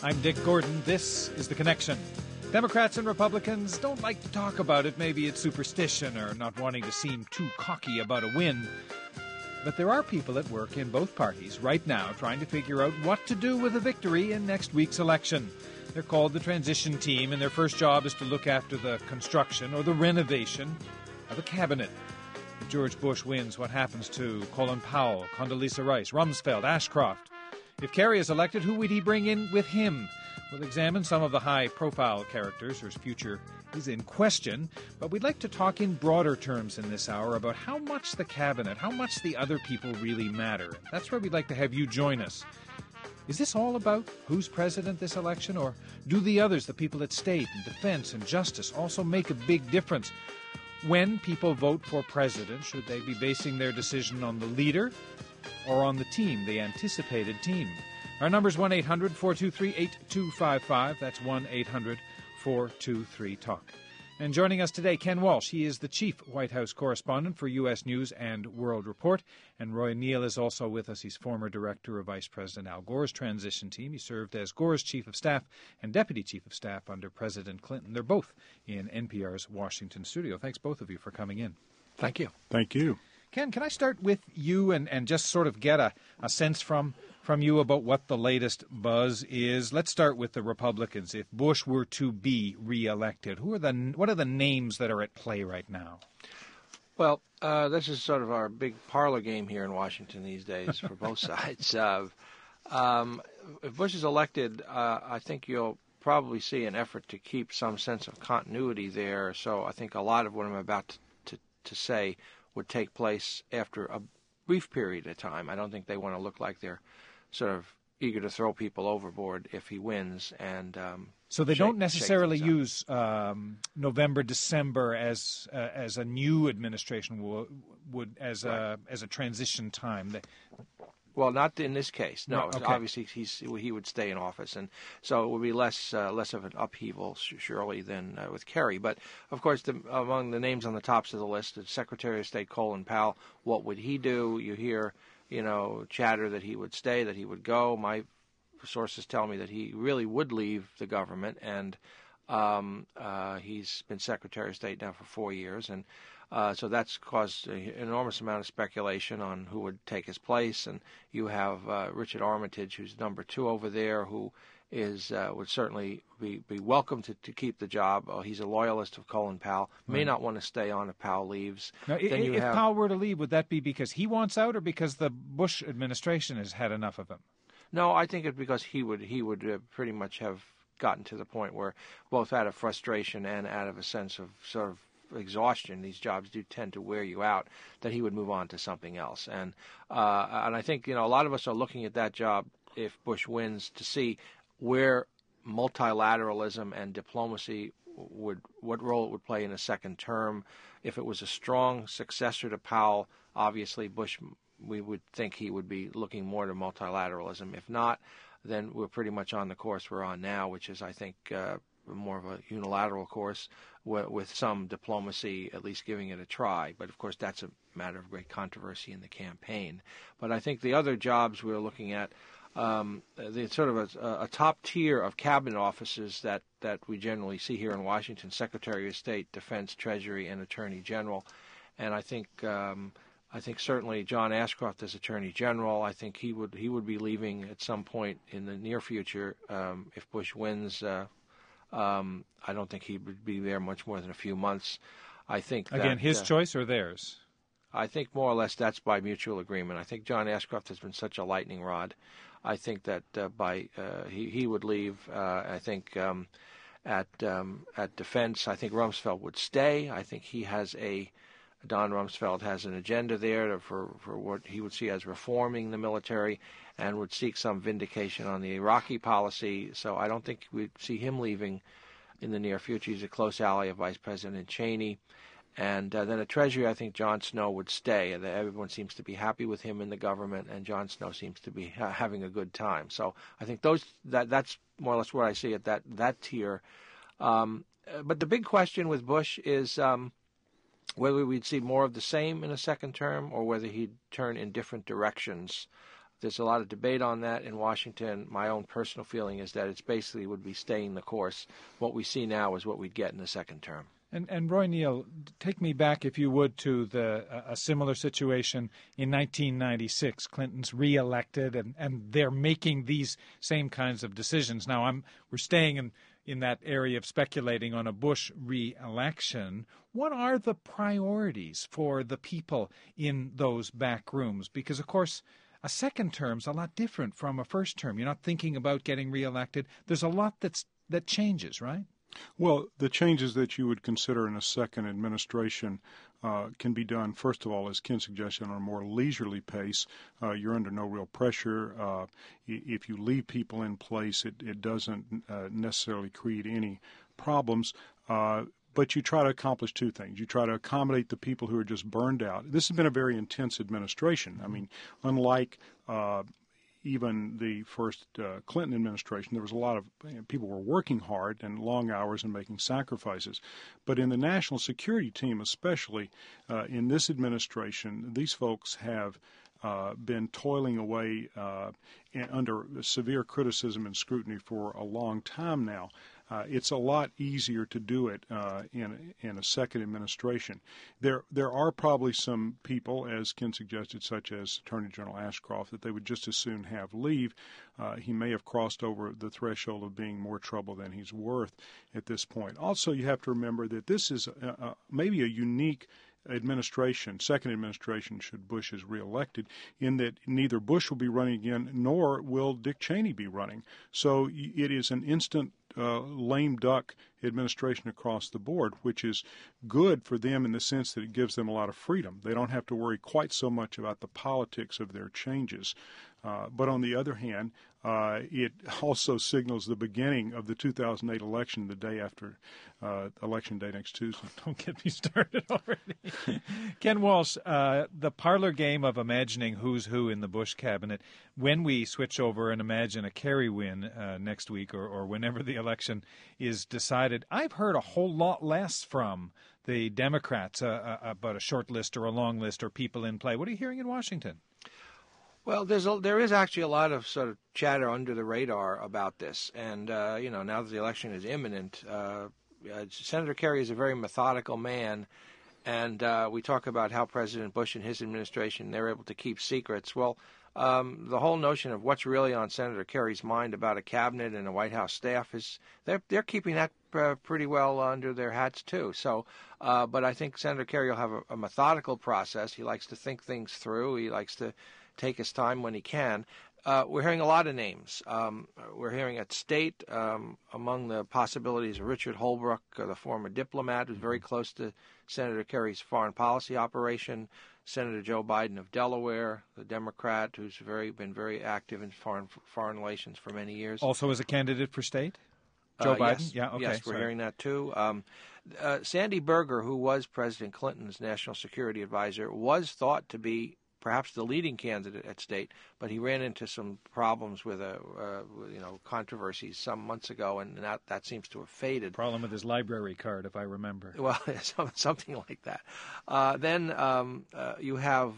I'm Dick Gordon. This is The Connection. Democrats and Republicans don't like to talk about it. Maybe it's superstition or not wanting to seem too cocky about a win. But there are people at work in both parties right now trying to figure out what to do with a victory in next week's election. They're called the transition team, and their first job is to look after the construction or the renovation of a cabinet. If George Bush wins, what happens to Colin Powell, Condoleezza Rice, Rumsfeld, Ashcroft? If Kerry is elected, who would he bring in with him? We'll examine some of the high-profile characters whose future is in question, but we'd like to talk in broader terms in this hour about how much the cabinet, how much the other people really matter. That's where we'd like to have you join us. Is this all about who's president this election, or do the others, the people at state and defense and justice, also make a big difference? When people vote for president, should they be basing their decision on the leader or on the team, the anticipated team? Our number is 1-800-423-8255. That's 1-800-423-TALK. And joining us today, Ken Walsh. He is the chief White House correspondent for U.S. News and World Report. And Roy Neal is also with us. He's former director of Vice President Al Gore's transition team. He served as Gore's chief of staff and deputy chief of staff under President Clinton. They're both in NPR's Washington studio. Thanks, both of you, for coming in. Thank you. Thank you. Ken, can I start with you and just sort of get a sense from you about what the latest buzz is? Let's start with the Republicans. If Bush were to be reelected, what are the names that are at play right now? Well, this is sort of our big parlor game here in Washington these days for both sides. If Bush is elected, I think you'll probably see an effort to keep some sense of continuity there. So I think a lot of what I'm about to say would take place after a brief period of time. I don't think they want to look like they're sort of eager to throw people overboard if he wins. And so they don't necessarily use November, December as a new administration would as a transition time. Well, not in this case. No, okay. Obviously he would stay in office, and so it would be less of an upheaval, surely, than with Kerry. But of course, among the names on the tops of the list, the Secretary of State Colin Powell. What would he do? You hear, chatter that he would stay, that he would go. My sources tell me that he really would leave the government, and he's been Secretary of State now for 4 years, and so that's caused an enormous amount of speculation on who would take his place. And you have Richard Armitage, who's number 2 over there, who would certainly be welcome to keep the job. He's a loyalist of Colin Powell, may not want to stay on if Powell leaves. Now, if Powell were to leave, would that be because he wants out or because the Bush administration has had enough of him? No, I think it's because he would pretty much have gotten to the point where, both out of frustration and out of a sense of sort of exhaustion, these jobs do tend to wear you out, that he would move on to something else. And I think a lot of us are looking at that job, if Bush wins, to see where multilateralism and diplomacy what role it would play in a second term. If it was a strong successor to Powell, obviously Bush, we would think he would be looking more to multilateralism. If not, then we're pretty much on the course we're on now, which is, I think, more of a unilateral course with some diplomacy, at least giving it a try. But, of course, that's a matter of great controversy in the campaign. But I think the other jobs we're looking at, the sort of a top tier of cabinet offices that we generally see here in Washington: Secretary of State, Defense, Treasury, and Attorney General. And I think certainly John Ashcroft as Attorney General, I think he would be leaving at some point in the near future if Bush wins. I don't think he would be there much more than a few months. I think again, his choice or theirs? I think more or less that's by mutual agreement. I think John Ashcroft has been such a lightning rod. I think that he would leave. I think at Defense, I think Rumsfeld would stay. I think Don Rumsfeld has an agenda there for what he would see as reforming the military, and would seek some vindication on the Iraqi policy. So I don't think we'd see him leaving in the near future. He's a close ally of Vice President Cheney. And then at Treasury, I think John Snow would stay. Everyone seems to be happy with him in the government, and John Snow seems to be having a good time. So I think that's more or less where I see it, that tier. But the big question with Bush is whether we'd see more of the same in a second term, or whether he'd turn in different directions There's a lot of debate on that in Washington. My own personal feeling is that it's basically would be staying the course. What we see now is what we'd get in the second term. And Roy Neal, take me back, if you would, to a similar situation in 1996. Clinton's reelected, and they're making these same kinds of decisions. Now, we're staying in that area of speculating on a Bush re-election. What are the priorities for the people in those back rooms? Because, of course, a second term's a lot different from a first term. You're not thinking about getting reelected. There's a lot that changes, right? Well, the changes that you would consider in a second administration can be done, first of all, as Ken suggested, on a more leisurely pace. You're under no real pressure. If you leave people in place, it doesn't necessarily create any problems. But you try to accomplish two things. You try to accommodate the people who are just burned out. This has been a very intense administration. I mean, unlike even the first Clinton administration, there was a lot of people were working hard and long hours and making sacrifices. But in the national security team, especially in this administration, these folks have been toiling away under severe criticism and scrutiny for a long time now. It's a lot easier to do it in a second administration. There are probably some people, as Ken suggested, such as Attorney General Ashcroft, that they would just as soon have leave. He may have crossed over the threshold of being more trouble than he's worth at this point. Also, you have to remember that this is maybe a unique administration, second administration, should Bush is reelected, in that neither Bush will be running again nor will Dick Cheney be running. So it is an instant lame duck administration across the board, which is good for them in the sense that it gives them a lot of freedom. They don't have to worry quite so much about the politics of their changes. But on the other hand, it also signals the beginning of the 2008 election, the day after Election Day next Tuesday. Don't get me started already. Ken Walsh, the parlor game of imagining who's who in the Bush cabinet, when we switch over and imagine a Kerry win next week or whenever the election is decided, I've heard a whole lot less from the Democrats about a short list or a long list or people in play. What are you hearing in Washington? Well, there is actually a lot of sort of chatter under the radar about this, and now that the election is imminent, Senator Kerry is a very methodical man, and we talk about how President Bush and his administration, they're able to keep secrets. Well, the whole notion of what's really on Senator Kerry's mind about a cabinet and a White House staff is they're keeping that pretty well under their hats too. So, but I think Senator Kerry will have a methodical process. He likes to think things through. He likes to take his time when he can. We're hearing a lot of names. We're hearing at state, among the possibilities, Richard Holbrooke, the former diplomat who's very close to Senator Kerry's foreign policy operation, Senator Joe Biden of Delaware, the Democrat who's been very active in foreign relations for many years. Also as a candidate for state? Joe Biden? Yes. Yeah, okay. Yes, we're hearing that too. Sandy Berger, who was President Clinton's national security advisor, was thought to be perhaps the leading candidate at state, but he ran into some problems with controversies some months ago, and that seems to have faded. Problem with his library card, if I remember. Well, something like that. Then you have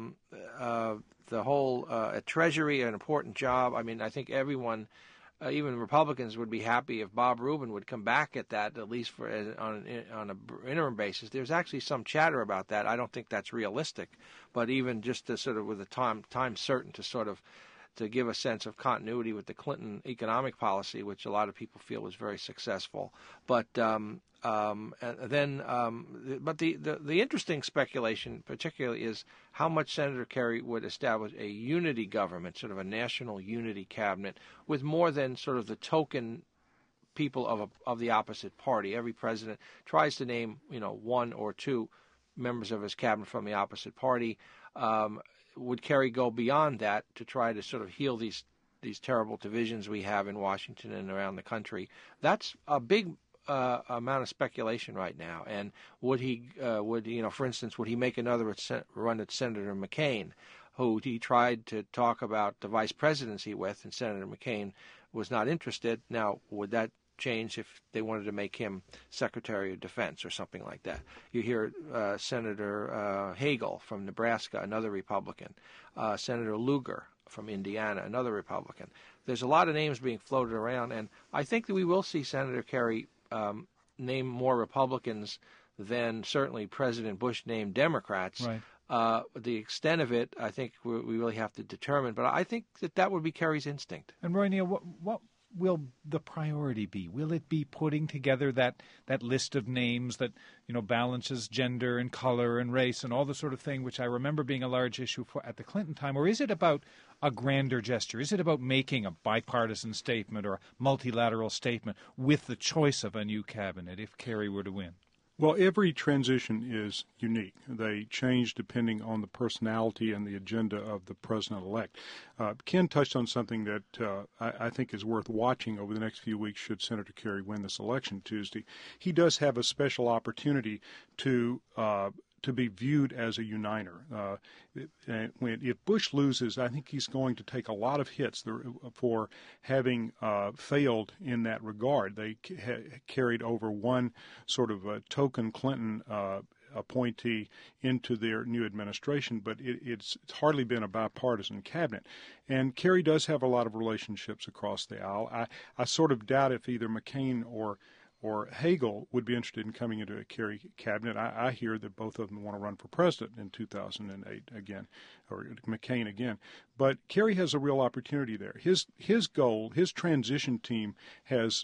the whole Treasury, an important job. I mean, I think everyone, even Republicans, would be happy if Bob Rubin would come back at that, at least on an interim basis. There's actually some chatter about that. I don't think that's realistic, but even just to sort of with a time certain to give a sense of continuity with the Clinton economic policy, which a lot of people feel was very successful. But the interesting speculation, particularly, is how much Senator Kerry would establish a unity government, sort of a national unity cabinet, with more than sort of the token people of the opposite party. Every president tries to name, one or two members of his cabinet from the opposite party. Would Kerry go beyond that to try to sort of heal these terrible divisions we have in Washington and around the country? That's a big amount of speculation right now. And would he, for instance, would he make another run at Senator McCain, who he tried to talk about the vice presidency with, and Senator McCain was not interested? Now, would that change if they wanted to make him Secretary of Defense or something like that? You hear Senator Hagel from Nebraska, another Republican, Senator Lugar from Indiana, another Republican. There's a lot of names being floated around, and I think that we will see Senator Kerry name more Republicans than certainly President Bush named Democrats. Right. The extent of it, I think we really have to determine. But I think that would be Kerry's instinct. And Roy Neal, what will the priority be? Will it be putting together that list of names that, balances gender and color and race and all the sort of thing, which I remember being a large issue at the Clinton time? Or is it about a grander gesture? Is it about making a bipartisan statement or a multilateral statement with the choice of a new cabinet if Kerry were to win? Well, every transition is unique. They change depending on the personality and the agenda of the president-elect. Ken touched on something that I think is worth watching over the next few weeks should Senator Kerry win this election Tuesday. He does have a special opportunity to be viewed as a uniter. If Bush loses, I think he's going to take a lot of hits for having failed in that regard. They carried over one sort of token Clinton appointee into their new administration, but it's hardly been a bipartisan cabinet. And Kerry does have a lot of relationships across the aisle. I sort of doubt if either McCain or Hagel would be interested in coming into a Kerry cabinet. I hear that both of them want to run for president in 2008 again, or McCain again. But Kerry has a real opportunity there. His goal, his transition team has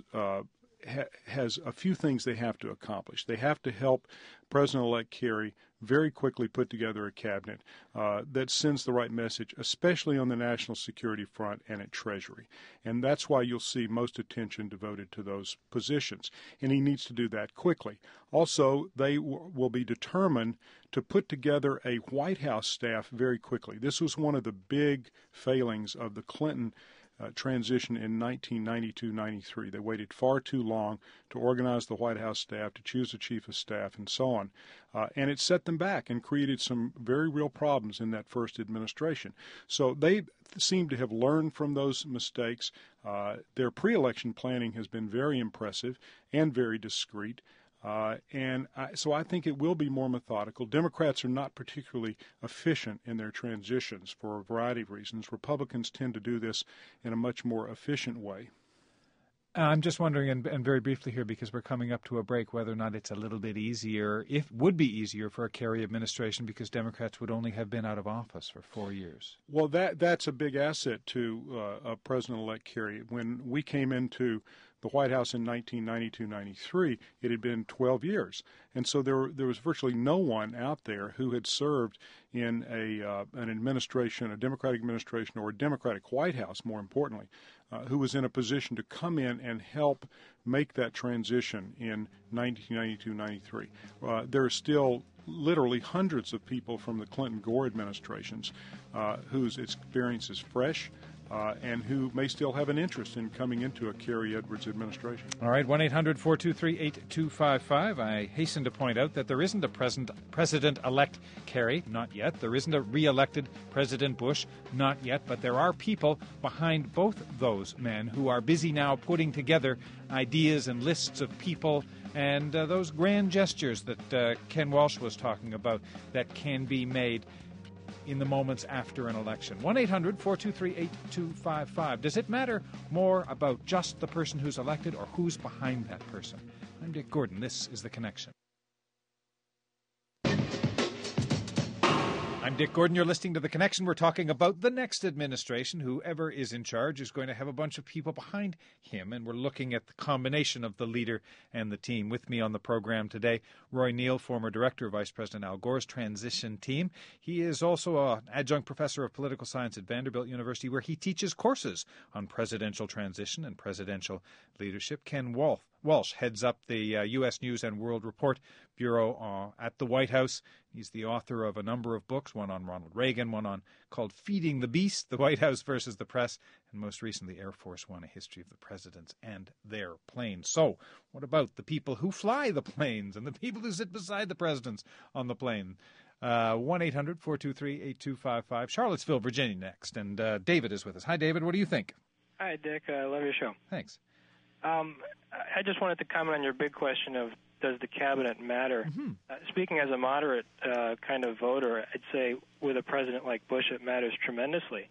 a few things they have to accomplish. They have to help President-elect Kerry very quickly put together a cabinet that sends the right message, especially on the national security front and at Treasury. And that's why you'll see most attention devoted to those positions. And he needs to do that quickly. Also, they will be determined to put together a White House staff very quickly. This was one of the big failings of the Clinton transition in 1992-93. They waited far too long to organize the White House staff, to choose a chief of staff, and so on. And it set them back and created some very real problems in that first administration. So they seem to have learned from those mistakes. Their pre-election planning has been very impressive and very discreet. So I think it will be more methodical. Democrats are not particularly efficient in their transitions for a variety of reasons. Republicans tend to do this in a much more efficient way. I'm just wondering, and very briefly here, because we're coming up to a break, whether or not it's a little bit easier, if would be easier for a Kerry administration, because Democrats would only have been out of office for 4 years. Well, that's a big asset to President-elect Kerry. When we came into the White House in 1992-93, it had been 12 years. And so there was virtually no one out there who had served in an administration, a Democratic administration, or a Democratic White House, more importantly, who was in a position to come in and help make that transition in 1992-93. There are still literally hundreds of people from the Clinton-Gore administrations whose experience is fresh, and who may still have an interest in coming into a Kerry Edwards administration. All right, 1-800-423-8255. I hasten to point out that there isn't a President-elect Kerry, not yet. There isn't a re-elected President Bush, not yet. But there are people behind both those men who are busy now putting together ideas and lists of people and those grand gestures that Ken Walsh was talking about that can be made in the moments after an election. 1-800-423-8255. Does it matter more about just the person who's elected or who's behind that person? I'm Dick Gordon. This is The Connection. I'm Dick Gordon. You're listening to The Connection. We're talking about the next administration. Whoever is in charge is going to have a bunch of people behind him, and we're looking at the combination of the leader and the team. With me on the program today, Roy Neal, former director of Vice President Al Gore's transition team. He is also an adjunct professor of political science at Vanderbilt University, where he teaches courses on presidential transition and presidential leadership. Ken Walsh heads up the U.S. News and World Report Bureau at the White House. He's the author of a number of books, one on Ronald Reagan, one called Feeding the Beast, the White House versus the Press, and most recently Air Force One, a history of the presidents and their planes. So what about the people who fly the planes and the people who sit beside the presidents on the plane? 1-800-423-8255. Charlottesville, Virginia next. And David is with us. Hi, David. What do you think? Hi, Dick. I love your show. Thanks. I just wanted to comment on your big question of does the cabinet matter? Mm-hmm. Speaking as a moderate kind of voter, I'd say with a president like Bush, it matters tremendously.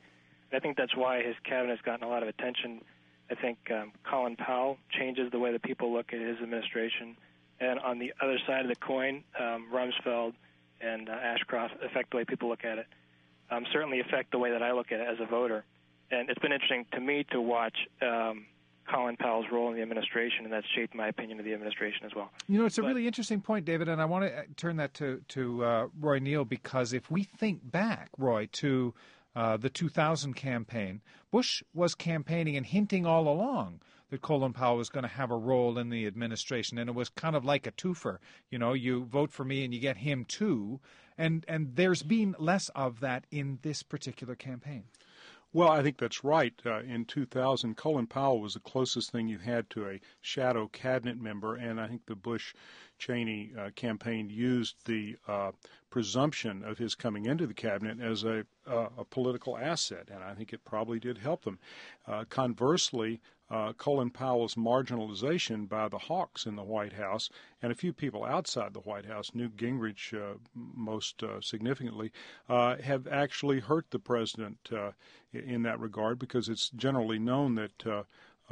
I think that's why his cabinet has gotten a lot of attention. I think Colin Powell changes the way that people look at his administration. And on the other side of the coin, Rumsfeld and Ashcroft affect the way people look at it, certainly affect the way that I look at it as a voter. And it's been interesting to me to watch Colin Powell's role in the administration, and that's shaped my opinion of the administration as well. You know, it's a really interesting point, David, and I want to turn that to Roy Neal, because if we think back, Roy, to the 2000 campaign, Bush was campaigning and hinting all along that Colin Powell was going to have a role in the administration, and it was kind of like a twofer. You know, you vote for me and you get him too, and there's been less of that in this particular campaign. Well, I think that's right. In 2000, Colin Powell was the closest thing you had to a shadow cabinet member, and I think the Bush-Cheney campaign used the presumption of his coming into the cabinet as a political asset, and I think it probably did help them. Conversely, Colin Powell's marginalization by the hawks in the White House and a few people outside the White House, Newt Gingrich most significantly, have actually hurt the president in that regard, because it's generally known that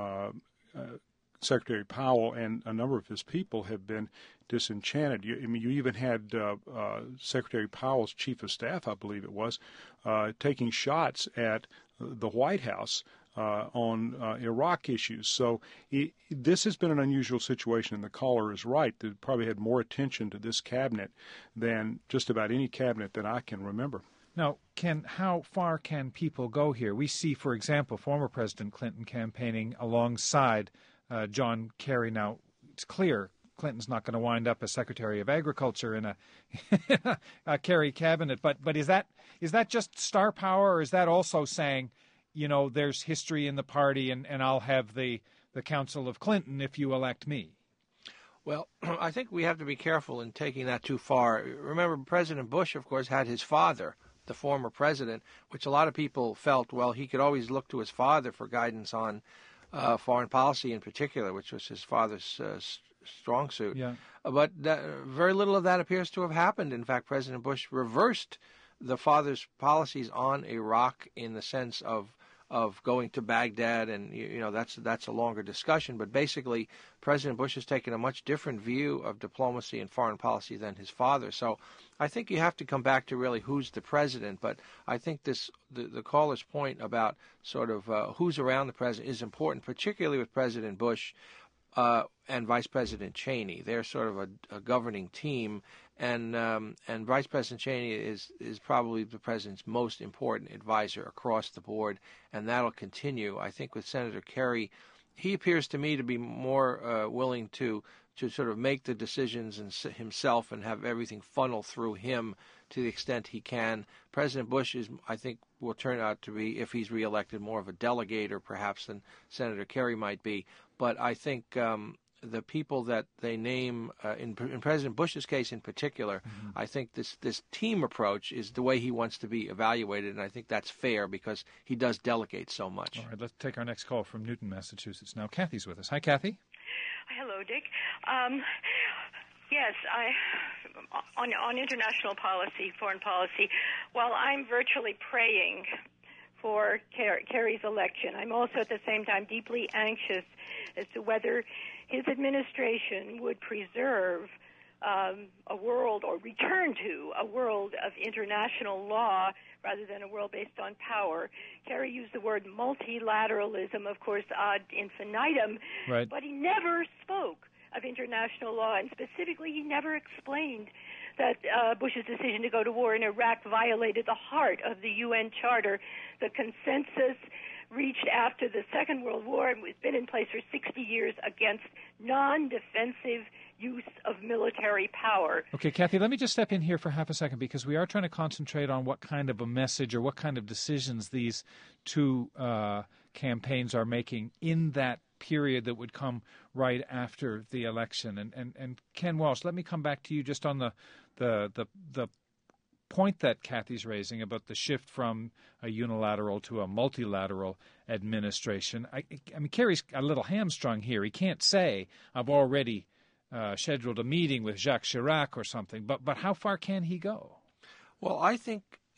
Secretary Powell and a number of his people have been disenchanted. You even had Secretary Powell's chief of staff, I believe it was, taking shots at the White House on Iraq issues. So this has been an unusual situation, and the caller is right. They probably had more attention to this cabinet than just about any cabinet that I can remember. Now, Ken, how far can people go here? We see, for example, former President Clinton campaigning alongside John Kerry. Now, it's clear Clinton's not going to wind up as Secretary of Agriculture in a Kerry cabinet. But is that just star power, or is that also saying, you know, there's history in the party, and I'll have the counsel of Clinton if you elect me? Well, I think we have to be careful in taking that too far. Remember, President Bush, of course, had his father, the former president, which a lot of people felt, well, he could always look to his father for guidance on foreign policy in particular, which was his father's strong suit. Yeah. But very little of that appears to have happened. In fact, President Bush reversed the father's policies on Iraq in the sense of going to Baghdad, and you know that's a longer discussion. But basically, President Bush has taken a much different view of diplomacy and foreign policy than his father. So I think you have to come back to really who's the president. But I think the caller's point about sort of who's around the president is important, particularly with President Bush and Vice President Cheney. They're sort of a governing team. And Vice President Cheney is probably the president's most important advisor across the board, and that'll continue. I think with Senator Kerry, he appears to me to be more willing to sort of make the decisions himself and have everything funnel through him to the extent he can. President Bush I think, will turn out to be, if he's reelected, more of a delegator perhaps than Senator Kerry might be. But I think the people that they name, in President Bush's case in particular, I think this team approach is the way he wants to be evaluated, and I think that's fair because he does delegate so much. All right, let's take our next call from Newton, Massachusetts now. Kathy's with us. Hi, Kathy. Hello, Dick. Yes, on international policy, foreign policy, while I'm virtually praying for Kerry's election, I'm also at the same time deeply anxious as to whether his administration would preserve a world, or return to a world of international law rather than a world based on power. Kerry used the word multilateralism, of course, ad infinitum, right. But he never spoke of international law, and specifically he never explained that Bush's decision to go to war in Iraq violated the heart of the UN Charter, the consensus reached after the Second World War and has been in place for 60 years against non-defensive use of military power. Okay, Kathy, let me just step in here for half a second, because we are trying to concentrate on what kind of a message or what kind of decisions these two campaigns are making in that period that would come right after the election. And Ken Walsh, let me come back to you just on the point that Kathy's raising about the shift from a unilateral to a multilateral administration. I mean, Kerry's a little hamstrung here. He can't say, I've already scheduled a meeting with Jacques Chirac or something, but how far can he go? Well, I think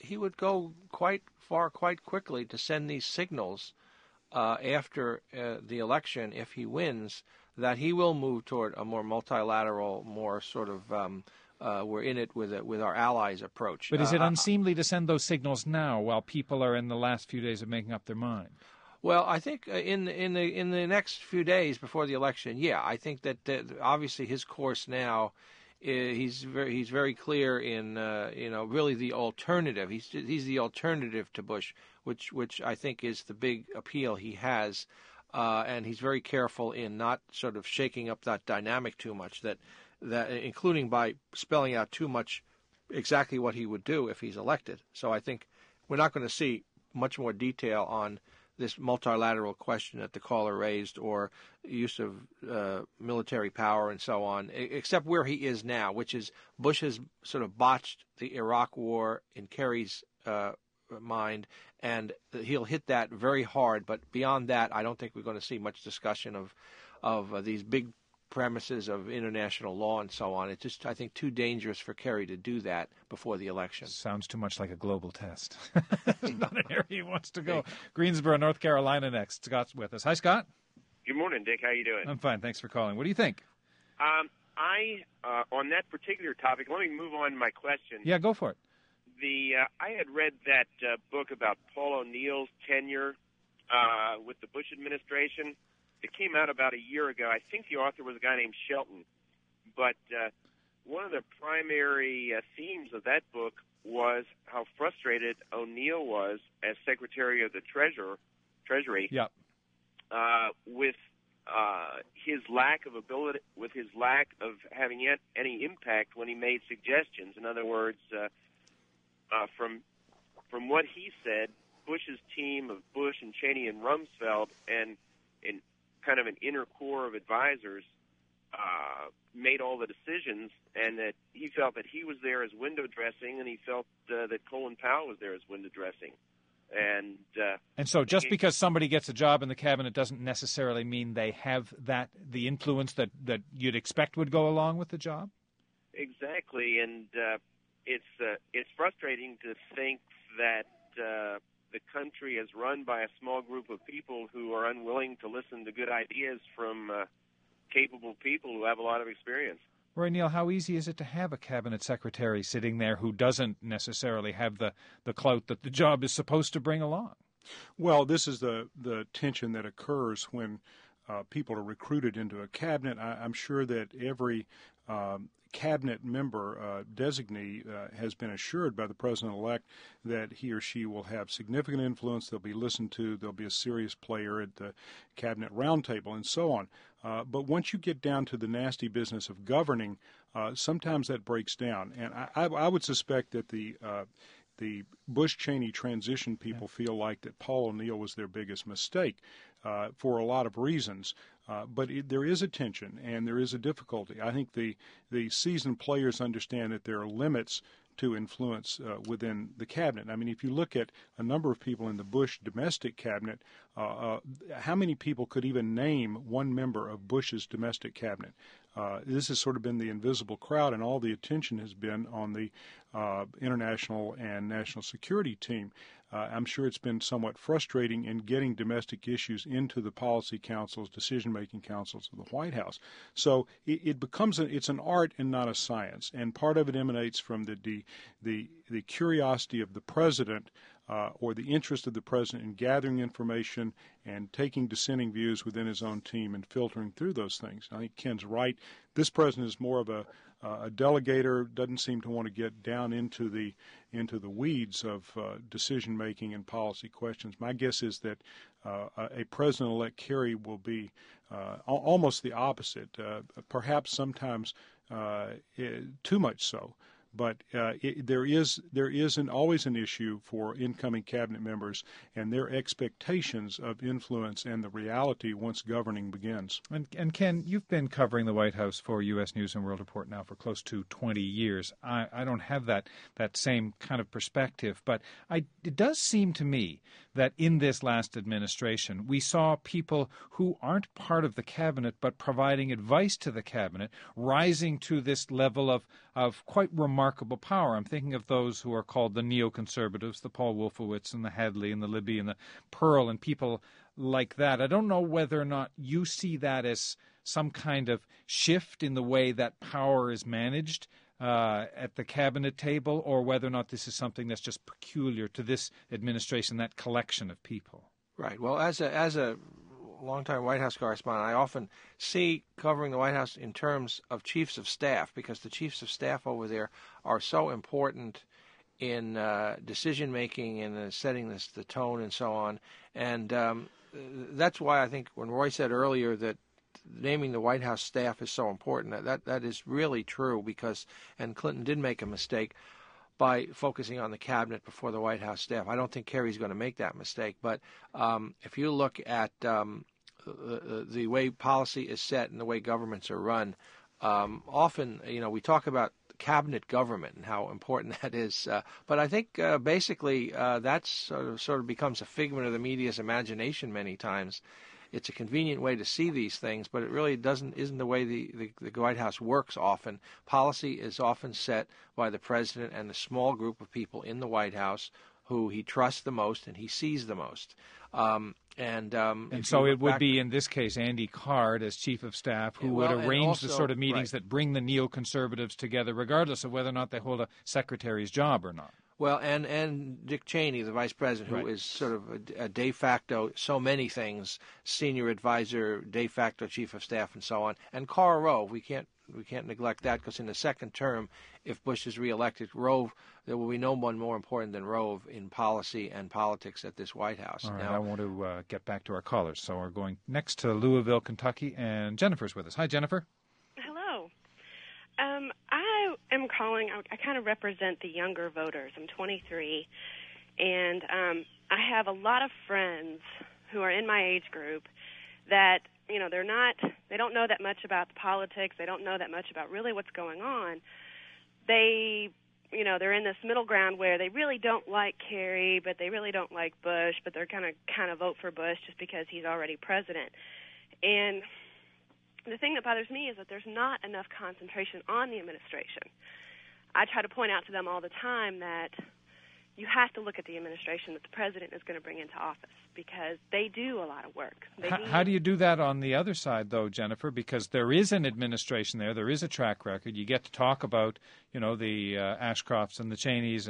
go quite far, quite quickly to send these signals after the election, if he wins, that he will move toward a more multilateral, more sort of we're in it with our allies approach. But is it unseemly to send those signals now while people are in the last few days of making up their mind? Well, I think in the next few days before the election, yeah, I think that obviously his course now, he's very clear in really the alternative. He's the alternative to Bush, which I think is the big appeal he has, and he's very careful in not sort of shaking up that dynamic too much, that including by spelling out too much exactly what he would do if he's elected. So I think we're not going to see much more detail on this multilateral question that the caller raised, or use of military power and so on, except where he is now, which is Bush has sort of botched the Iraq war in Kerry's mind, and he'll hit that very hard. But beyond that, I don't think we're going to see much discussion of these big premises of international law and so on. It's just, I think, too dangerous for Kerry to do that before the election. Sounds too much like a global test. It's not an area he wants to go. Greensboro, North Carolina next. Scott's with us. Hi, Scott. Good morning, Dick. How you doing? I'm fine. Thanks for calling. What do you think? On that particular topic, let me move on to my question. Yeah, go for it. I had read that book about Paul O'Neill's tenure with the Bush administration. It came out about a year ago. I think the author was a guy named Shelton. But one of the primary themes of that book was how frustrated O'Neill was as Secretary of the Treasury yep. With his lack of ability, with his lack of having any impact when he made suggestions. In other words, from what he said, Bush's team of Bush and Cheney and Rumsfeld and in kind of an inner core of advisors made all the decisions, and that he felt that he was there as window dressing, and he felt that Colin Powell was there as window dressing. And so just because somebody gets a job in the cabinet doesn't necessarily mean they have the influence that you'd expect would go along with the job? Exactly, and it's frustrating to think that the country is run by a small group of people who are unwilling to listen to good ideas from capable people who have a lot of experience. Roy Neal, how easy is it to have a cabinet secretary sitting there who doesn't necessarily have the clout that the job is supposed to bring along? Well, this is the tension that occurs when people are recruited into a cabinet. I'm sure that every cabinet member designee has been assured by the president-elect that he or she will have significant influence, they'll be listened to, they'll be a serious player at the cabinet roundtable, and so on. But once you get down to the nasty business of governing, sometimes that breaks down. And I would suspect that the Bush-Cheney transition people feel like that Paul O'Neill was their biggest mistake for a lot of reasons. But there is a tension and there is a difficulty. I think the seasoned players understand that there are limits to influence within the cabinet. I mean, if you look at a number of people in the Bush domestic cabinet, how many people could even name one member of Bush's domestic cabinet? This has sort of been the invisible crowd, and all the attention has been on the international and national security team. I'm sure it's been somewhat frustrating in getting domestic issues into the policy councils, decision-making councils of the White House. So it becomes it's an art and not a science, and part of it emanates from the curiosity of the president or the interest of the president in gathering information and taking dissenting views within his own team and filtering through those things. I think Ken's right. This president is more of a delegator, doesn't seem to want to get down into the weeds of decision making and policy questions. My guess is that a President-elect Kerry will be almost the opposite, perhaps sometimes too much so. But there is always an issue for incoming cabinet members and their expectations of influence and the reality once governing begins. And Ken, you've been covering the White House for U.S. News and World Report now for close to 20 years. I don't have that same kind of perspective, but it does seem to me that in this last administration we saw people who aren't part of the cabinet but providing advice to the cabinet rising to this level of of quite remarkable power. I'm thinking of those who are called the neoconservatives, the Paul Wolfowitz and the Hadley and the Libby and the Pearl and people like that. I don't know whether or not you see that as some kind of shift in the way that power is managed at the cabinet table, or whether or not this is something that's just peculiar to this administration, that collection of people. Right. Well, as a longtime White House correspondent, I often see covering the White House in terms of chiefs of staff, because the chiefs of staff over there are so important in decision making and setting the tone and so on. And that's why I think when Roy said earlier that naming the White House staff is so important, that is really true, because, and Clinton did make a mistake by focusing on the cabinet before the White House staff. I don't think Kerry's going to make that mistake, but if you look at the way policy is set and the way governments are run, often, we talk about cabinet government and how important that is, but I think basically that sort of becomes a figment of the media's imagination many times. It's a convenient way to see these things, but it really isn't the way the White House works often. Policy is often set by the president and the small group of people in the White House who he trusts the most and he sees the most. And so it would be, in this case, Andy Card as chief of staff who would arrange the sort of meetings that bring the neoconservatives together, regardless of whether or not they hold a secretary's job or not. Well, and Dick Cheney, the vice president, who is sort of a de facto so many things, senior advisor, de facto chief of staff, and so on. And Karl Rove, we can't neglect that, because in the second term, if Bush is reelected, Rove, there will be no one more important than Rove in policy and politics at this White House. All right, now, I want to get back to our callers, so we're going next to Louisville, Kentucky, and Jennifer's with us. Hi, Jennifer. Hello. I am calling. I kind of represent the younger voters. I'm 23, and I have a lot of friends who are in my age group that, they don't know that much about the politics. They don't know that much about really what's going on. They're in this middle ground where they really don't like Kerry, but they really don't like Bush, but they're kind of vote for Bush just because he's already president. And the thing that bothers me is that there's not enough concentration on the administration. I try to point out to them all the time that you have to look at the administration that the president is going to bring into office, because they do a lot of work. How do you do that on the other side, though, Jennifer? Because there is an administration there is a track record. You get to talk about, the Ashcrofts and the Cheneys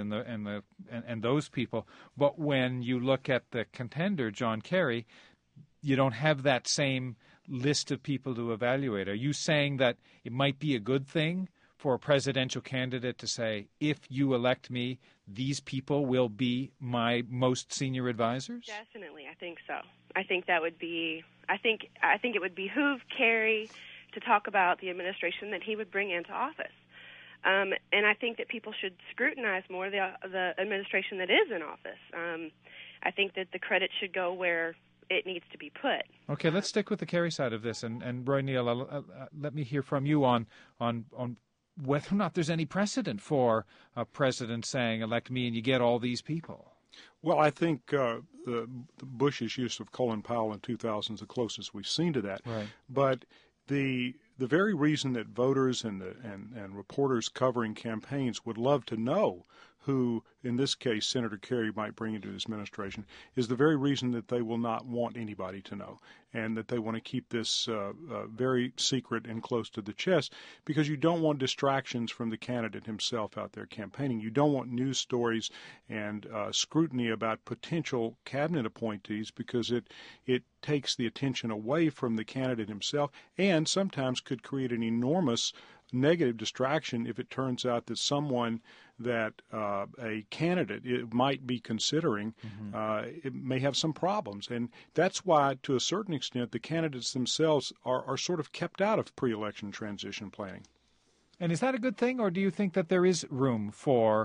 and those people. But when you look at the contender, John Kerry, you don't have that same list of people to evaluate. Are you saying that it might be a good thing for a presidential candidate to say, if you elect me, these people will be my most senior advisors? Definitely, I think so. I think that would be. I think it would behoove Kerry to talk about the administration that he would bring into office, and I think that people should scrutinize more the administration that is in office. I think that the credit should go where it needs to be put. Okay, let's stick with the Kerry side of this, and Roy Neal, let me hear from you on whether or not there's any precedent for a president saying, elect me and you get all these people. Well, I think the Bush's use of Colin Powell in 2000 is the closest we've seen to that. Right. But the very reason that voters and reporters covering campaigns would love to know who, in this case, Senator Kerry might bring into his administration, is the very reason that they will not want anybody to know, and that they want to keep this very secret and close to the chest, because you don't want distractions from the candidate himself out there campaigning. You don't want news stories and scrutiny about potential cabinet appointees, because it takes the attention away from the candidate himself, and sometimes could create an enormous negative distraction if it turns out that someone that a candidate it might be considering it may have some problems. And that's why, to a certain extent, the candidates themselves are sort of kept out of pre-election transition planning. And is that a good thing, or do you think that there is room for,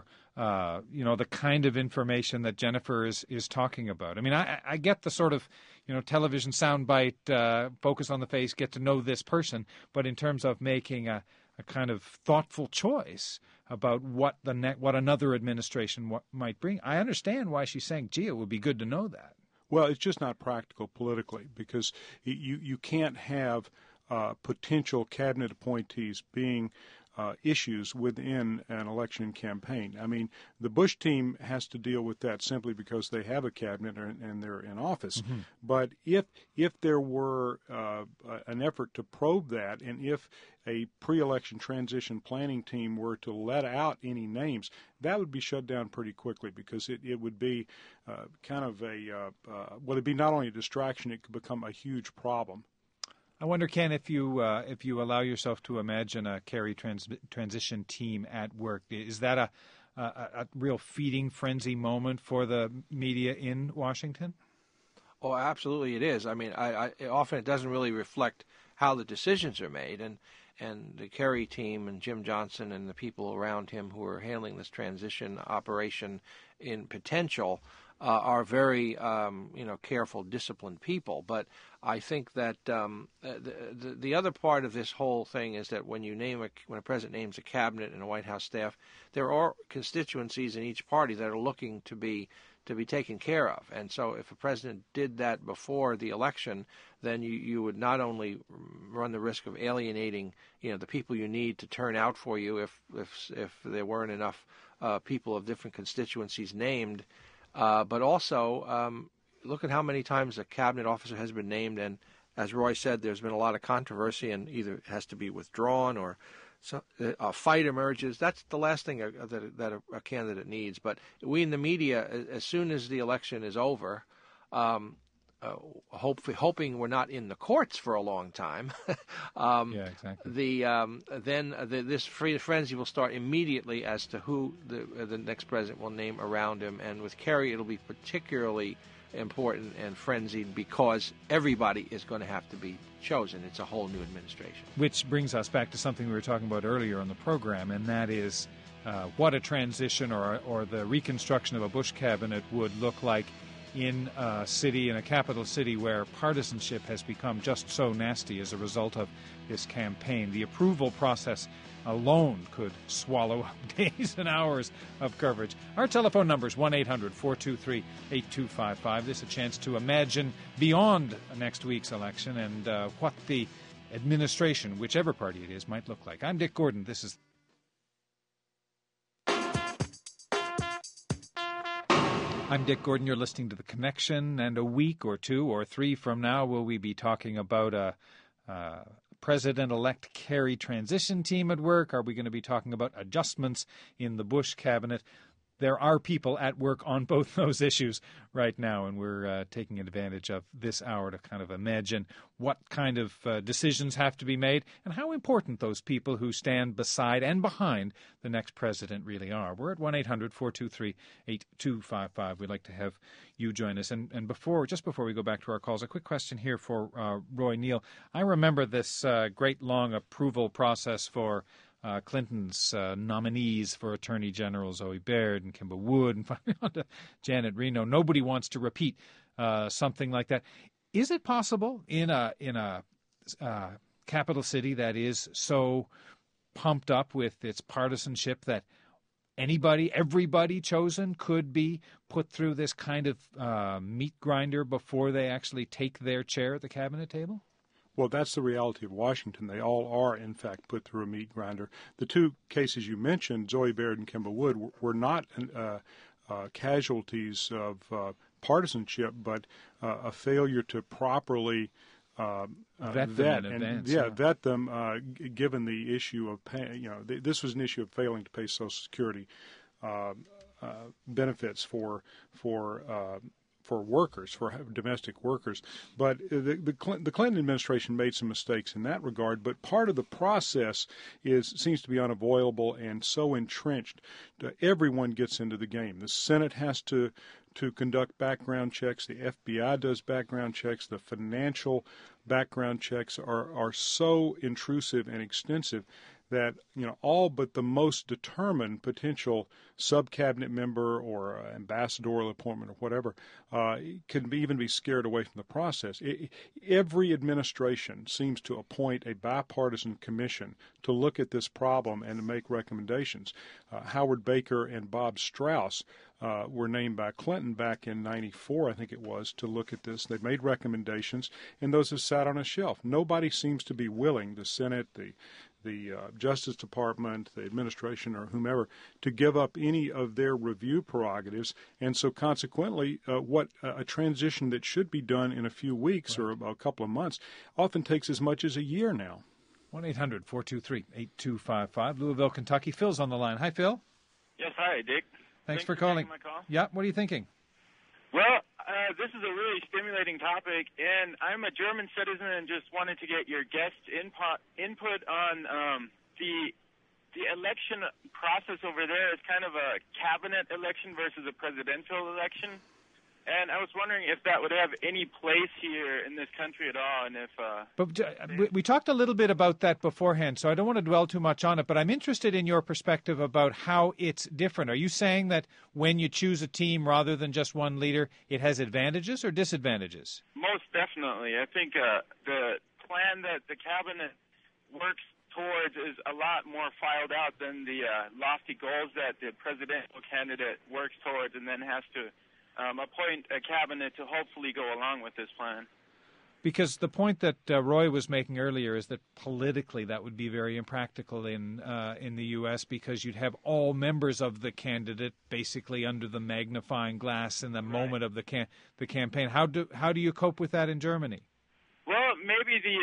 the kind of information that Jennifer is talking about? I mean, I get the sort of, television soundbite, focus on the face, get to know this person, but in terms of making a kind of thoughtful choice about what another administration might bring, I understand why she's saying, gee, it would be good to know that. Well, it's just not practical politically, because you can't have potential cabinet appointees being issues within an election campaign. I mean, the Bush team has to deal with that simply because they have a cabinet and they're in office. Mm-hmm. But if there were an effort to probe that, and if a pre-election transition planning team were to let out any names, that would be shut down pretty quickly, because it would be kind of it'd be not only a distraction, it could become a huge problem. I wonder, Ken, if you allow yourself to imagine a Kerry transition team at work, is that a real feeding frenzy moment for the media in Washington? Oh, absolutely it is. I mean, often it doesn't really reflect how the decisions are made, and the Kerry team and Jim Johnson and the people around him who are handling this transition operation in potential are very, careful, disciplined people. But I think that the other part of this whole thing is that when a president names a cabinet and a White House staff, there are constituencies in each party that are looking to be taken care of. And so if a president did that before the election, then you would not only run the risk of alienating, the people you need to turn out for you if there weren't enough people of different constituencies named, but also look at how many times a cabinet officer has been named, and as Roy said, there's been a lot of controversy, and either it has to be withdrawn or a fight emerges. That's the last thing that a candidate needs. But we in the media, as soon as the election is over, hoping we're not in the courts for a long time, yeah, exactly. This frenzy will start immediately as to who the next president will name around him. And with Kerry, it'll be particularly important and frenzied because everybody is going to have to be chosen. It's a whole new administration. Which brings us back to something we were talking about earlier on the program, and that is what a transition or the reconstruction of a Bush cabinet would look like in a capital city where partisanship has become just so nasty as a result of this campaign. The approval process alone could swallow up days and hours of coverage. Our telephone number is 1-800-423-8255. This is a chance to imagine beyond next week's election and what the administration, whichever party it is, might look like. I'm Dick Gordon. This is I'm Dick Gordon. You're listening to The Connection, and a week or two or three from now, will we be talking about a President-elect Kerry transition team at work? Are we going to be talking about adjustments in the Bush cabinet? There are people at work on both those issues right now, and we're taking advantage of this hour to kind of imagine what kind of decisions have to be made and how important those people who stand beside and behind the next president really are. We're at 1-800-423-8255. We'd like to have you join us. And just before we go back to our calls, a quick question here for Roy Neal. I remember this great long approval process for Clinton's nominees for Attorney General, Zoe Baird and Kimba Wood, and finally on to Janet Reno. Nobody wants to repeat something like that. Is it possible in a capital city that is so pumped up with its partisanship that everybody chosen could be put through this kind of meat grinder before they actually take their chair at the cabinet table? Well, that's the reality of Washington. They all are, in fact, put through a meat grinder. The two cases you mentioned, Zoe Baird and Kimba Wood, were not casualties of partisanship, but a failure to properly vet them in advance. Vet them, given the issue of pay. This was an issue of failing to pay Social Security benefits for workers, for domestic workers. But the Clinton administration made some mistakes in that regard, but part of the process seems to be unavoidable and so entrenched that everyone gets into the game. The Senate has to conduct background checks. The FBI does background checks. The financial background checks are so intrusive and extensive that all but the most determined potential sub-cabinet member or ambassadorial appointment or whatever can even be scared away from the process. Every administration seems to appoint a bipartisan commission to look at this problem and to make recommendations. Howard Baker and Bob Strauss were named by Clinton back in '94, I think it was, to look at this. They made recommendations, and those have sat on a shelf. Nobody seems to be willing, the Senate, the the Justice Department, the administration, or whomever to give up any of their review prerogatives. And so consequently, what a transition that should be done in a few weeks or a couple of months often takes as much as a year now. 1-800-423-8255, Louisville, Kentucky. Phil's on the line. Hi, Phil. Yes, hi, Dick. Thanks for calling. My call. Yeah, what are you thinking? Well, this is a really stimulating topic, and I'm a German citizen and just wanted to get your guest input on the election process over there. Is kind of a cabinet election versus a presidential election. And I was wondering if that would have any place here in this country at all, and if. But we talked a little bit about that beforehand, so I don't want to dwell too much on it. But I'm interested in your perspective about how it's different. Are you saying that when you choose a team rather than just one leader, it has advantages or disadvantages? Most definitely. I think the plan that the cabinet works towards is a lot more filed out than the lofty goals that the presidential candidate works towards, and then has to appoint a cabinet to hopefully go along with this plan. Because the point that Roy was making earlier is that politically that would be very impractical in the U.S. because you'd have all members of the candidate basically under the magnifying glass in the moment of the campaign. How do you cope with that in Germany? Well, maybe the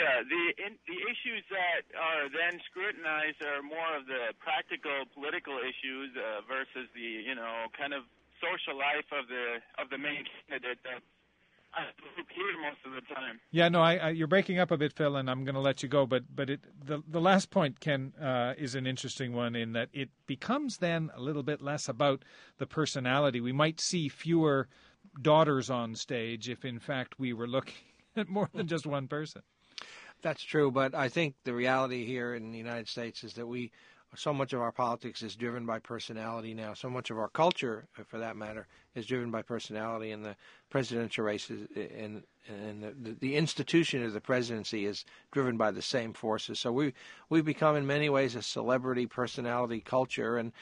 issues that are then scrutinized are more of the practical political issues versus the kind of social life of the main candidate that I hear most of the time. Yeah, no, you're breaking up a bit, Phil, and I'm going to let you go. But the last point, Ken, is an interesting one in that it becomes then a little bit less about the personality. We might see fewer daughters on stage if, in fact, we were looking at more than just one person. That's true, but I think the reality here in the United States is that so much of our politics is driven by personality now. So much of our culture, for that matter, is driven by personality, and the presidential races and the institution of the presidency is driven by the same forces. So we've become in many ways a celebrity personality culture, and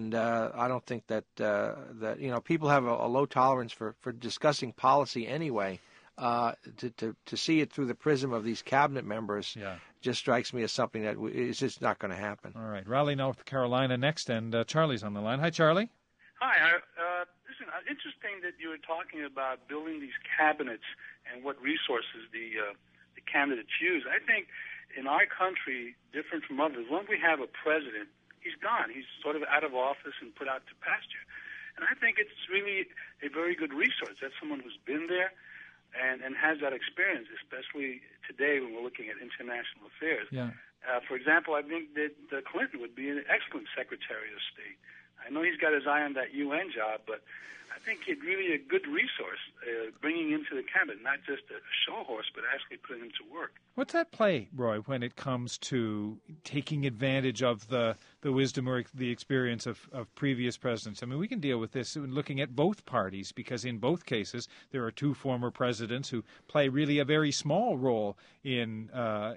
I don't think that people have a low tolerance for discussing policy anyway. To see it through the prism of these cabinet members just strikes me as something that is just not going to happen. All right. Raleigh, North Carolina next, and Charlie's on the line. Hi, Charlie. Hi. Listen, interesting that you were talking about building these cabinets and what resources the candidates use. I think in our country, different from others, when we have a president, he's gone. He's sort of out of office and put out to pasture. And I think it's really a very good resource. That's someone who's been there and has that experience, especially today when we're looking at international affairs. Yeah. For example, I think that Clinton would be an excellent Secretary of State. I know he's got his eye on that UN job, but I think it's really a good resource, bringing into the cabinet, not just a show horse, but actually putting him to work. What's at play, Roy, when it comes to taking advantage of the wisdom or the experience of previous presidents? I mean, we can deal with this looking at both parties, because in both cases there are two former presidents who play really a very small role in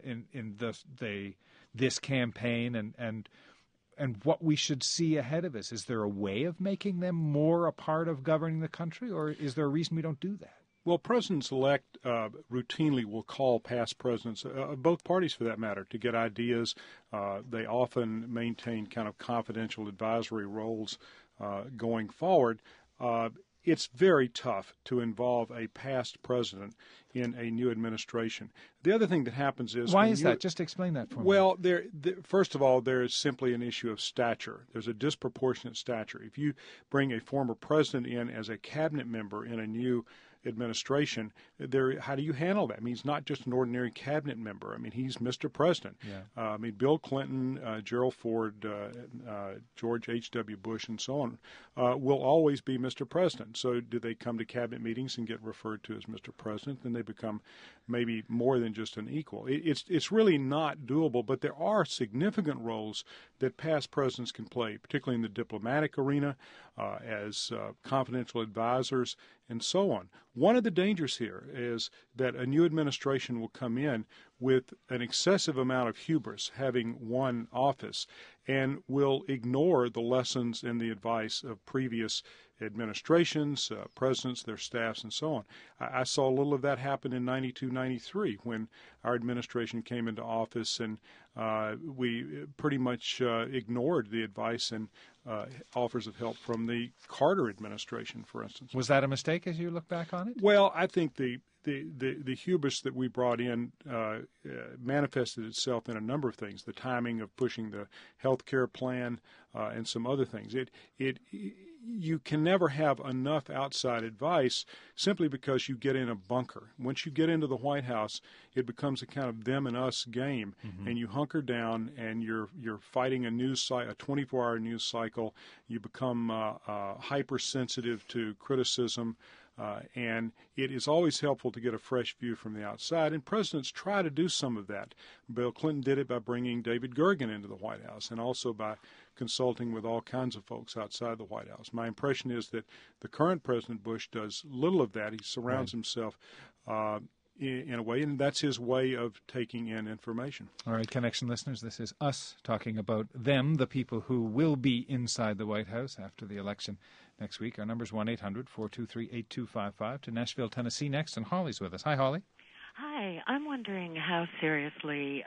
this campaign and what we should see ahead of us. Is there a way of making them more a part of governing the country, or is there a reason we don't do that? Well, presidents-elect routinely will call past presidents, both parties for that matter, to get ideas. They often maintain kind of confidential advisory roles going forward. It's very tough to involve a past president in a new administration. The other thing that happens is... Why is that? Just explain that for me. Well, first of all, there is simply an issue of stature. There's a disproportionate stature. If you bring a former president in as a cabinet member in a new administration, how do you handle that? I mean, he's not just an ordinary cabinet member. I mean, he's Mr. President. Yeah. I mean, Bill Clinton, Gerald Ford, George H.W. Bush, and so on will always be Mr. President. So do they come to cabinet meetings and get referred to as Mr. President? Then they become maybe more than just an equal. It's really not doable, but there are significant roles that past presidents can play, particularly in the diplomatic arena, as confidential advisors, and so on. one of the dangers here is that a new administration will come in with an excessive amount of hubris, having one office, and will ignore the lessons and the advice of previous administrations, presidents, their staffs, and so on. I saw a little of that happen in 92, 93 when our administration came into office, and we pretty much ignored the advice and offers of help from the Carter administration, for instance. Was that a mistake as you look back on it? Well, I think the hubris that we brought in manifested itself in a number of things. The timing of pushing the health care plan and some other things. You can never have enough outside advice simply because you get in a bunker. Once you get into the White House, it becomes a kind of them and us game, and you hunker down and you're fighting a 24-hour news cycle. You become hypersensitive to criticism. And it is always helpful to get a fresh view from the outside, and presidents try to do some of that. Bill Clinton did it by bringing David Gergen into the White House, and also by consulting with all kinds of folks outside the White House. My impression is that the current President Bush does little of that. He surrounds himself in a way, and that's his way of taking in information. All right, Connection listeners, this is us talking about them, the people who will be inside the White House after the election next week. Our number is 1-800-423-8255. To Nashville, Tennessee next, and Holly's with us. Hi, Holly. Hi. I'm wondering how seriously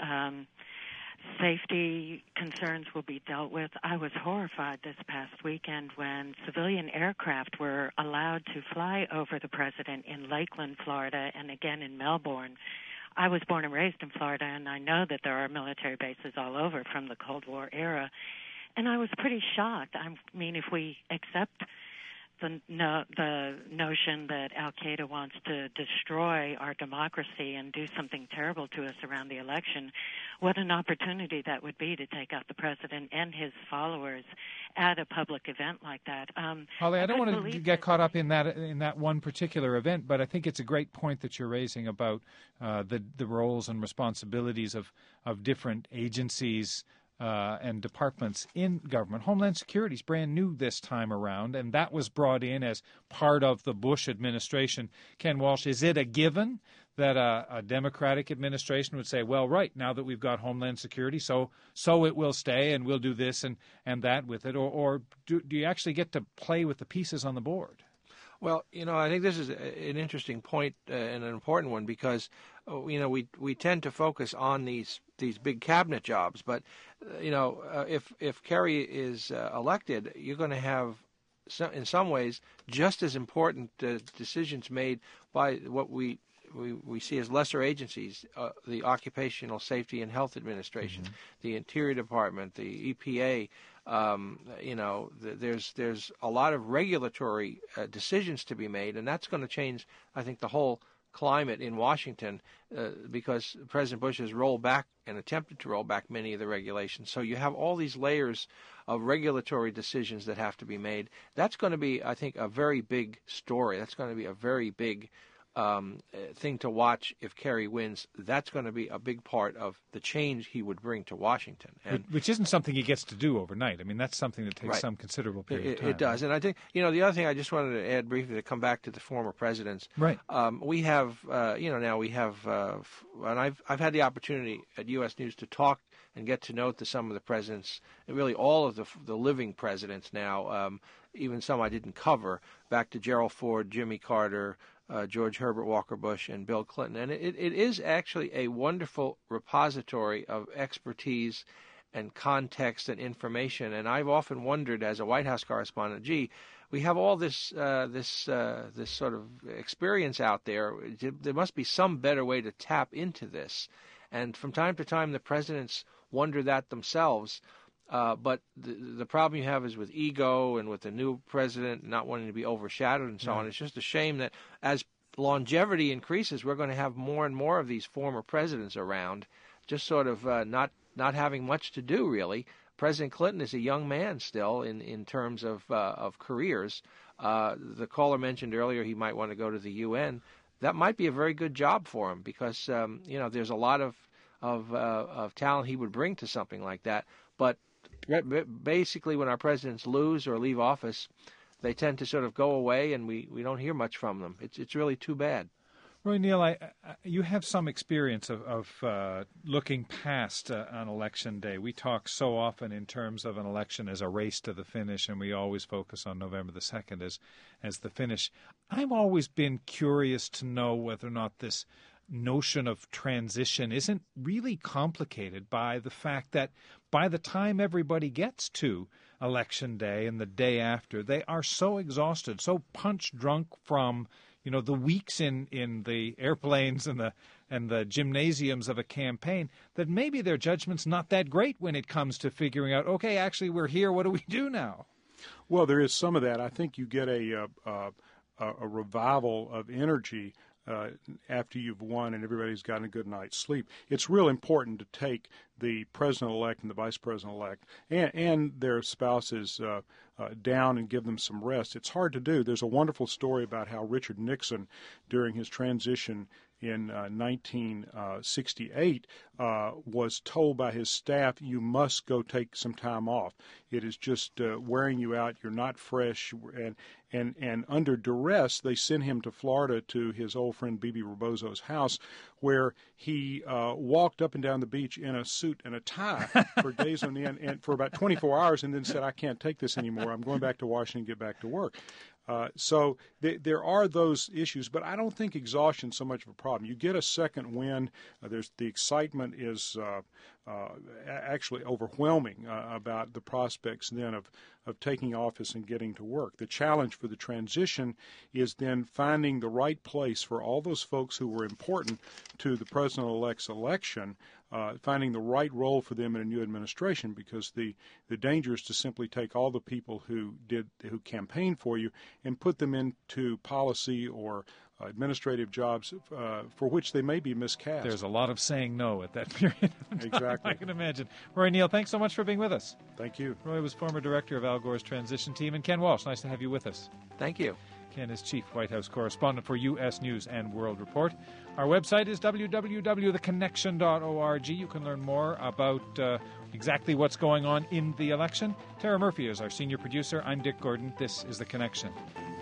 safety concerns will be dealt with. I was horrified this past weekend when civilian aircraft were allowed to fly over the president in Lakeland, Florida, and again in Melbourne. I was born and raised in Florida, and I know that there are military bases all over from the Cold War era. And I was pretty shocked. I mean, if we accept the notion that al-Qaeda wants to destroy our democracy and do something terrible to us around the election, what an opportunity that would be to take out the president and his followers at a public event like that. Holly, I don't want to get caught up in that one particular event, but I think it's a great point that you're raising about the roles and responsibilities of different agencies and departments in government. Homeland Security is brand new this time around, and that was brought in as part of the Bush administration. Ken Walsh, is it a given that a Democratic administration would say, well, right, now that we've got Homeland Security, so it will stay and we'll do this and that with it? Or do you actually get to play with the pieces on the board? Well, I think this is an interesting point and an important one because, we tend to focus on these big cabinet jobs. But, if Kerry is elected, you're going to have, in some ways, just as important decisions made by what we see as lesser agencies, the Occupational Safety and Health Administration, the Interior Department, the EPA. There's a lot of regulatory decisions to be made, and that's going to change, I think, the whole climate in Washington because President Bush has rolled back and attempted to roll back many of the regulations. So you have all these layers of regulatory decisions that have to be made. That's going to be, I think, a very big story. That's going to be a very big thing to watch if Kerry wins. That's going to be a big part of the change he would bring to Washington. And which isn't something he gets to do overnight. I mean, that's something that takes some considerable period of time. It does. And I think, the other thing I just wanted to add briefly to come back to the former presidents. Right. We have, now we have, and I've had the opportunity at U.S. News to talk and get to know some of the presidents, really all of the living presidents now, even some I didn't cover, back to Gerald Ford, Jimmy Carter, George Herbert Walker Bush, and Bill Clinton. And it is actually a wonderful repository of expertise and context and information. And I've often wondered as a White House correspondent, we have all this sort of experience out there. There must be some better way to tap into this. And from time to time, the presidents wonder that themselves. But the problem you have is with ego and with the new president not wanting to be overshadowed and so on. It's just a shame that as longevity increases, we're going to have more and more of these former presidents around, just sort of not having much to do, really. President Clinton is a young man still in terms of careers. The caller mentioned earlier he might want to go to the UN. That might be a very good job for him because, there's a lot of talent he would bring to something like that. But basically, when our presidents lose or leave office, they tend to sort of go away, and we don't hear much from them. It's really too bad. Roy Neal, you have some experience of looking past on Election Day. We talk so often in terms of an election as a race to the finish, and we always focus on November the 2nd as the finish. I've always been curious to know whether or not this notion of transition isn't really complicated by the fact that by the time everybody gets to Election Day and the day after, they are so exhausted, so punch drunk from the weeks in the airplanes and the gymnasiums of a campaign, that maybe their judgment's not that great when it comes to figuring out, okay, actually we're here, what do we do now? Well, there is some of that. I think you get a revival of energy after you've won and everybody's gotten a good night's sleep. It's real important to take the president-elect and the vice president-elect and their spouses down and give them some rest. It's hard to do. There's a wonderful story about how Richard Nixon, during his transition in 1968, was told by his staff, you must go take some time off. It is just wearing you out. You're not fresh. And under duress, they sent him to Florida to his old friend Bebe Rebozo's house, where he walked up and down the beach in a suit and a tie for days on end, and for about 24 hours, and then said, I can't take this anymore. I'm going back to Washington and get back to work. So there are those issues, but I don't think exhaustion's so much of a problem. You get a second win. The excitement is actually overwhelming about the prospects then of taking office and getting to work. The challenge for the transition is then finding the right place for all those folks who were important to the president-elect's election, finding the right role for them in a new administration, because the danger is to simply take all the people who campaigned for you and put them into policy or administrative jobs for which they may be miscast. There's a lot of saying no at that period of time, exactly. I can imagine. Roy Neal, thanks so much for being with us. Thank you. Roy was former director of Al Gore's transition team, and Ken Walsh, nice to have you with us. Thank you. Ken is chief White House correspondent for U.S. News and World Report. Our website is www.theconnection.org. You can learn more about exactly what's going on in the election. Tara Murphy is our senior producer. I'm Dick Gordon. This is The Connection.